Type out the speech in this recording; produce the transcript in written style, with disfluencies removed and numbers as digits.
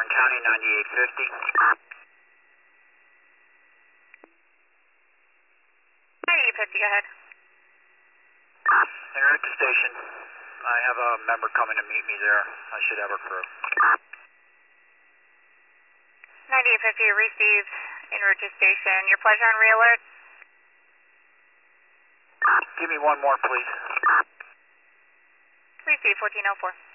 County 9850. 9850, go ahead. En route to station. I have a member coming to meet me there. I should have her crew. 9850 received en route to station. Your pleasure on re-alert? Give me one more, please. Receive 1404.